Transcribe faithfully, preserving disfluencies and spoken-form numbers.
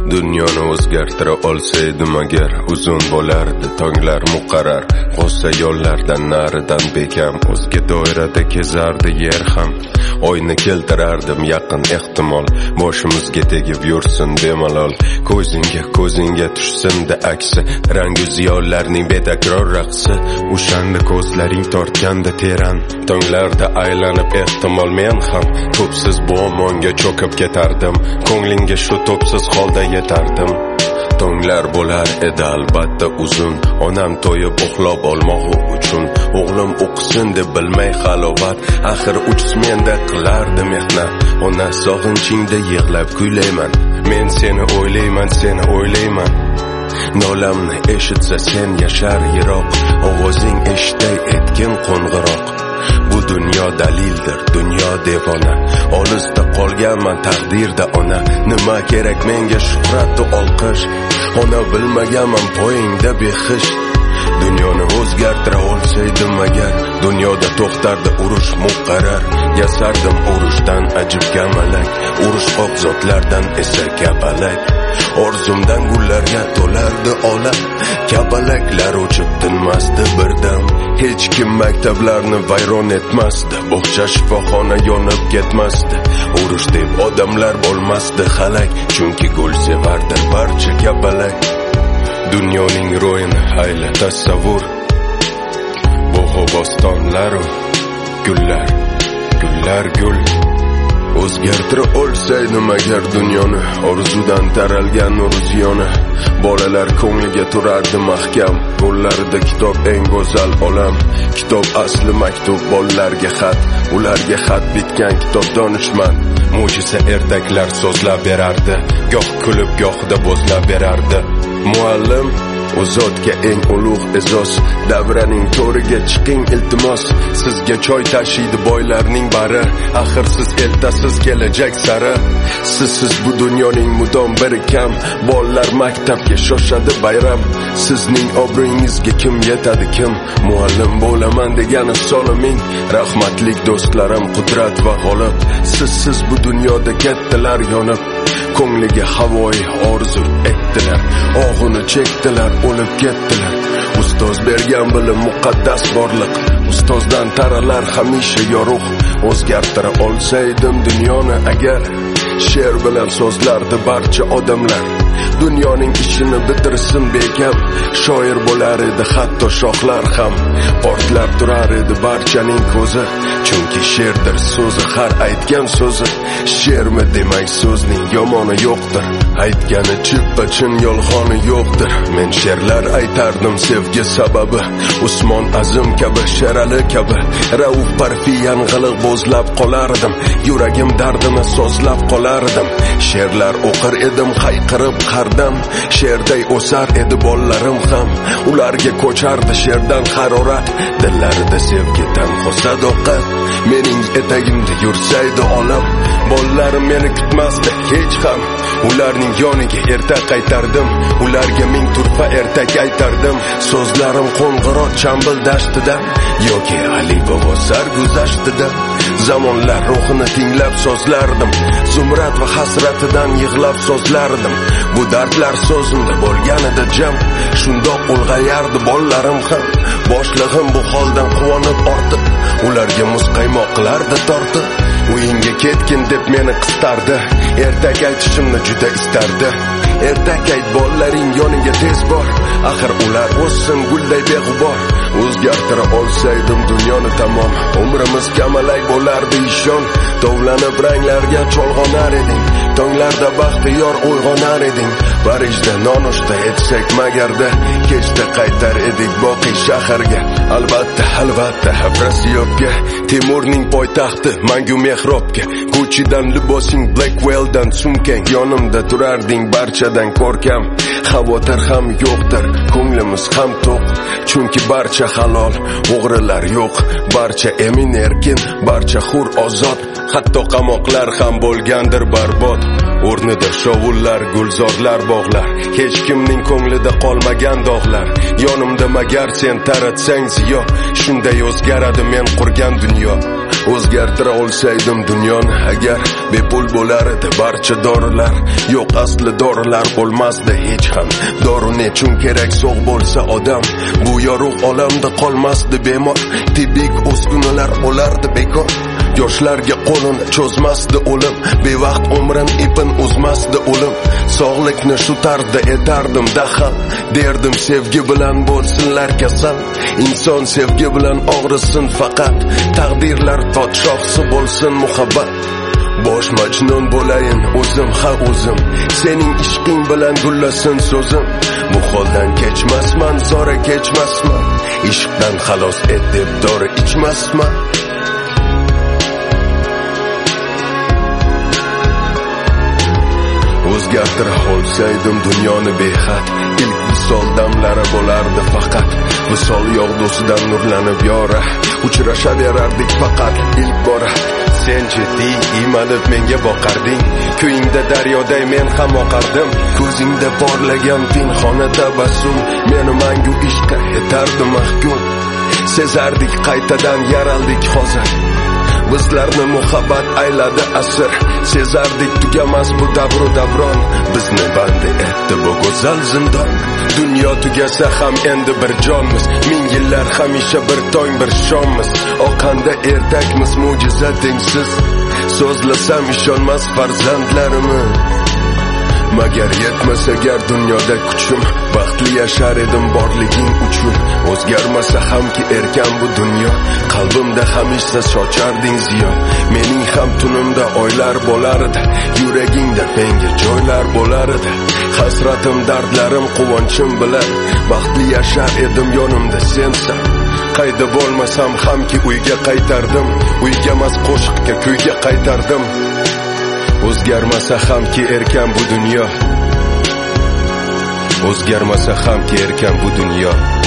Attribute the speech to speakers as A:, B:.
A: Dunyoni o'zgartira olsaydim agar, uzun bo'lardi tonglar muqarrar. G'ossa yo'llardan naridan bekam, o'zga doirada kezardi yer ham. Oyni keltirardim yaqin ehtimol, boshimizga tegib yursin bemalol. Ko'zingga ko'zingga tushsin-da aksi, rangu ziyonlarning betakror raqsi. O'shanda ko'zlaring tortganda teran, tonglarda aylanib ehtimol men ham to'psiz bu omonga cho'kib ketardim. Ko'nglingga shu to'psiz holda yetardim. Tonglar bo'lar edi albatta uzun, onam to'yib uxlab olmog'i uchun. O'g'lim o'qisin deb bilmay halovat, axir uchish menda qilardi mehnat. Ona sog'inchingda yig'lab kuylayman, men seni o'ylayman, seni o'ylayman. Nolamni eshitsa sen yashar yiroq, ovozing eshitay etgin qo'ng'iroq. Bu dunyo dalildir, dunyo devona, olisda qolganman taqdirda ona. Nima kerak menga shuhrat va olqish, ona bilmaganman poyingda bexish. Dunyoni o'zgartira olsaydim agar, dunyoda to'xtardi urush muqarrar. Yasardim urushdan ajib kamalak, urushqoq zotlardan esa kapalak. Orzumdan gullarga to'lardi olam, kapalaklar uchib tinmasdi birdam. Hech kim maktablarni vayron etmasdi, bog'cha shifoxona yonib ketmasdi. Urush deb odamlar bo'lmasdi halak, chunki gul sevardir barcha kapalak. Dunyoning ro'yini hayla tasavvur, bo'g'u bostonlaru gullar, gullar gul. O'zgartira olsaydim agar dunyoni, orzudan taralgan nur ziyoni. Bolalar ko'ngliga turardi mahkam, qo'llarida kitob eng go'zal olam. Kitob asli maktub, bolalarga xat, ularga xat bitgan kitob donishmand. Mo'jiza ertaklar so'zlab berardi, goh kulib gohida bo'zlab berardi. Muallim u zotga eng ulug' e'zoz, davraning to'riga chiqing iltimos. Sizga choy tashiydi boylarning bari, axir siz eltasiz kelajak sari. Sizsiz bu dunyoning mudom bir kam, bolalar maktabga shoshadi bayram. Sizning obro'yingizga kim yetadi kim, muallim bo'laman degani soliming. Rahmatlik do'stlarim qudrat va g'olib, sizsiz bu dunyoda kattalar yonib, ko'ngliga havoyi orzu etdilar, og'ini chekdilar, o'lib ketdilar. Ustoz bergan bilim muqaddas borliq, ustozdan taralar hamisha yorug'. O'zgartira olsaydim dunyoni agar, she'r bilan so'zlardi barcha odamlar. Dunyoning ishini bitirsin bekam, shoir bo'lar edi hatto shohlar ham. Portlab turar edi barchaning ko'zi, chunki she'rdir so'zi, har aytgan so'zi. She'rmi demak so'zning yomoni yo'qdir, aytgani chippa chin yolg'oni yo'qdir. Men she'rlar aytardim sevgi sababi, Usmon Azim kabi, Sherali kabi, Rauf Parfi yang'iliq bo'zlab qolardim, yuragim dardini so'zlab qolardim. She'rlar o'qir edim hayqirib qardam, she'rday o'sar edi bollarim ham. Ularga ko'chardi she'rdan harorat, dillarida sevgidan sadoqat. Mening etagimda yursaydi olam, bollarim meni kutmasdi hech ham. Ularning yoniga erta qaytardim, ularga ming turfa ertak aytardim. So'zlarim qo'ng'iroq chambil dashtidan yoki Ali bobo sarguzashtidan. Zamonlar ruhini tinglab so'zlardim, zumrat va hasratidan yig'lab so'zlardim. Bu dardlar so'zimda bo'lganida jam, shundoq ulg'ayardi bollarim ham. Boshlig'im bu holdan quvonib ortib, ularga muzqaymoq qilardi tortib. Uyingga ketgin deb meni qistardi, ertak aytishimni juda istardi. Ertak ayt bollaring yoniga tez bor, axir ular o'ssin gulday beg'ubor. O'zgartira olsaydim dunyoni tamom, umrimiz kamalak bo'lardi ishon. Tovlanib ranglarga cholg'onar eding, tonglarda baxtiyor uyg'onar eding. Parijda nonushta etsak magarda, kechda qaytar edik boqiy shaharga. Albatta, albatta, Avrasiyobga, Temurning poytaxti mangu mehrobga. Gucci'dan libosing, Blackwell'dan sumkang, yonimda turarding barchadan ko'rkam. Xavotir ham yo'qdir, ko'nglimiz ham to'q, chunki barcha halol, o'g'rilar yo'q. Barcha emin erkin, barcha hur ozod, hatto qamoqlar ham bo'lgandir barbod. O'rnida shovullar, gulzorlar, bog'lar, hech kimning ko'nglida qolmagan dog'lar. Yonimda magar sen taratsang ziyo, shunday o'zgaradi men qurgan dunyo. O'z o'zgartira olsaydim dunyoni agar bepul bo'lar edi barcha dorilar. Yo'q, asli dorilar bo'lmasdi hech ham. Dori nechun kerak sog' bo'lsa odam? Bu yorug' olamda qolmasdi bemor. Tibbiy uskunalar bo'lardi bekor. Yoshlarga qo'lini cho'zmasdi o'lim, bevaqt umrin ipin uzmasdi o'lim. Sog'likni shu tarzda etardim daxal, derdim sevgi bilan bo'lsinlar kasal. Inson sevgi bilan og'risin faqat, taqdirlar podshohsi bo'lsin muhabbat. Bosh majnun bo'layin o'zim ha o'zim, sening ishqing bilan gullasin so'zim. Bu holdan kechmasman, zora kechmasman, ishqdan xalos et deb dori ichmasman. O'zgartira olsaydim dunyoni behad, ilk visol damlari bo'lardi faqat. Visol yog'dusidan nurlanib yora, uchrashaverardik faqat ilk bora. Sen jiddiy iymanib menga boqarding, ko'yingda daryoday men ham oqardim. Ko'zingda porlagan pinhona tabassum meni mangu ishqa etardi mahkum. Sezardik qaytadan yaraldik hozir, bizlarni muhabbat ayladi asr. Sezardik tugamas bu davru davron, bizni bandi etdi bu go'zal zindon. Dunyo tugasa ham endi bir jonmiz, ming yillar hamisha bir tong bir shommiz. Oqanda ertakmiz mo'jiza tengsiz, so'zlasam ishonmas farzandlarimiz. Magar yetmas agar dunyoda kuchim, baxtli yashar edim borliging uchun. O'zgarmasa hamki erkan bu dunyo, qalbimda hamisha socharding ziyo. Mening ham tunimda oylar bo'lar edi, yuragingda menga joylar bo'lar edi. Hasratim, dardlarim, quvonchim bilan baxtli yashar edim yonimda sensan. Qayda bo'lmasam hamki uyga qaytardim, uyga emas qo'shiqqa kuyga qaytardim. O'zgarmasa hamki erkan bu dunyo, o'zgarmasa hamki erkan bu dunyo.